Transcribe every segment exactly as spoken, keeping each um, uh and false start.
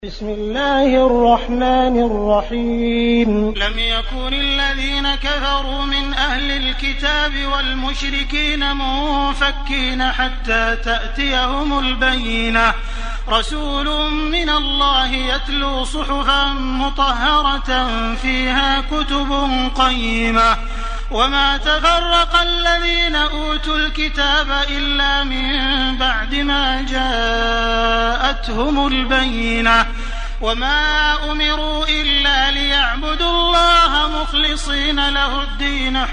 بسم الله الرحمن الرحيم. لم يكن الذين كفروا من أهل الكتاب والمشركين منفكين حتى تأتيهم البينة رسول من الله يتلو صحفا مطهرة فيها كتب قيمة وما تفرق الذين أوتوا الكتاب إلا من بعد ما جاءتهم البينة وما أمروا إلا ليعبدوا الله مخلصين له الدين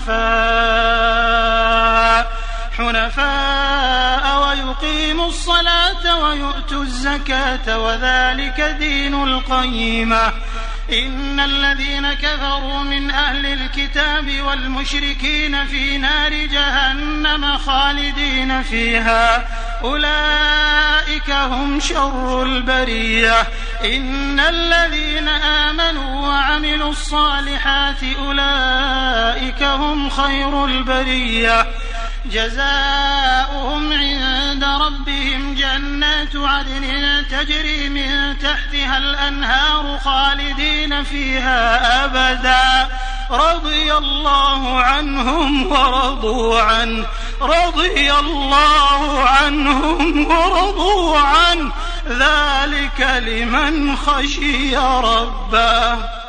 حنفاء حنفاء ويقيموا الصلاة ويؤتوا الزكاة وذلك دين القيمة. إن الذين كفروا من أهل الكتاب والمشركين في نار جهنم خالدين فيها أولئك هم شر البرية. إن الذين آمنوا وعملوا الصالحات أولئك هم خير البرية جزاؤهم عند ربهم جنات عدن تجري من تحتها الأنهار خالدين فيها أبدا رضي الله عنهم ورضوا عنه رضي الله عنهم ورضوا عنه ذلك لمن خشي ربه.